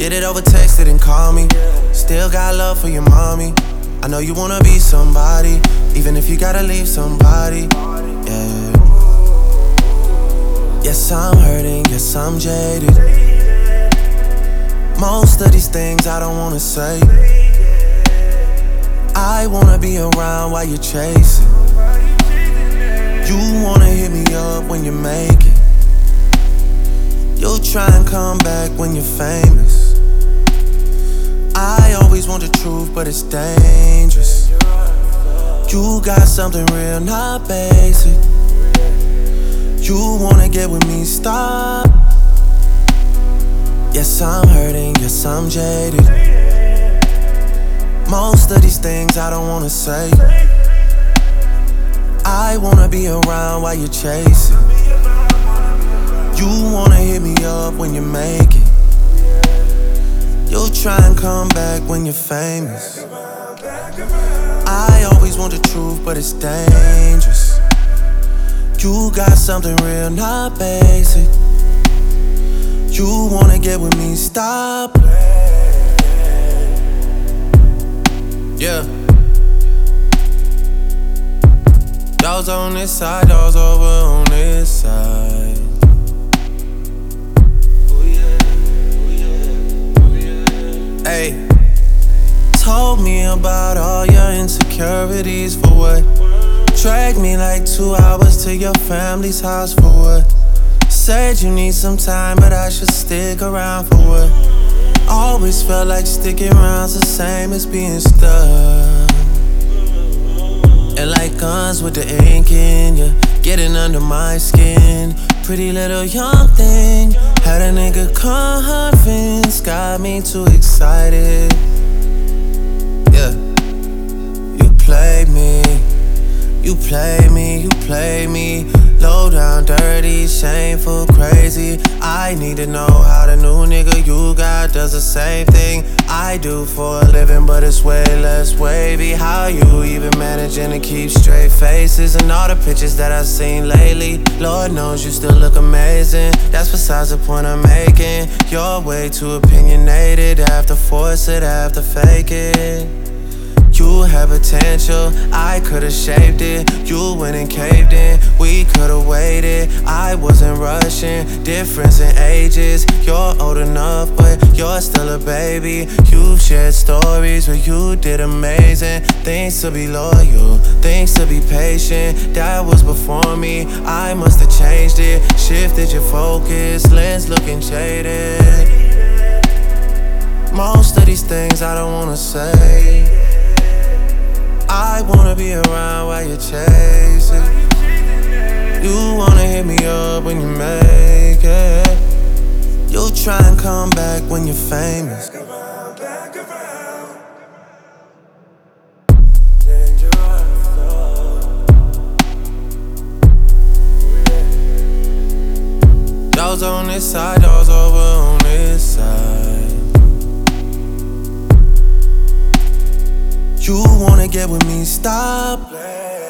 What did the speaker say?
Get it over text it and call me. Still got love for your mommy. I know you wanna be somebody, even if you gotta leave somebody. Yeah. Yes, I'm hurting, yes, I'm jaded. Most of these things I don't wanna say. I wanna be around while you're chasing. You wanna hit me up when you make it. You'll try and come back when you're famous. I always want the truth, but it's dangerous. You got something real, not basic. You wanna get with me, stop. Yes, I'm hurting, yes, I'm jaded. Most of these things I don't wanna say. I wanna be around while you're chasing. You wanna hit me up when you make it. You'll try and come back when you're famous. I always want the truth, but it's dangerous. You got something real, not basic. You wanna get with me, stop. Yeah. Dogs on this side, dogs over on this side. Hey, told me about all your insecurities for what? Dragged me like 2 hours to your family's house for what? Said you need some time, but I should stick around for what? Always felt like sticking around's the same as being stuck. And like guns with the ink in ya, getting under my skin. Pretty little young thing, had a nigga convinced, got me too excited. Yeah, you played me, you played me, you played me. Low down, dirty, shameful, crazy. I need to know how the new nigga you got does the same thing I do for a living, but it's way less wavy. How you even managing to keep straight faces and all the pictures that I've seen lately? Lord knows you still look amazing. That's besides the point I'm making. You're way too opinionated. Have to force it, have to fake it. You had potential, I could've shaped it. You went and caved in, we could've waited. I wasn't rushing, difference in ages. You're old enough, but you're still a baby. You've shared stories where you did amazing. Things to be loyal, things to be patient. That was before me, I must've changed it. Shifted your focus, lens looking jaded. Most of these things I don't wanna say. I wanna be around while you're chasing. You wanna hit me up when you make it. You'll try and come back when you're famous. Dogs on this side, dogs over on this side. You wanna get with me, stop.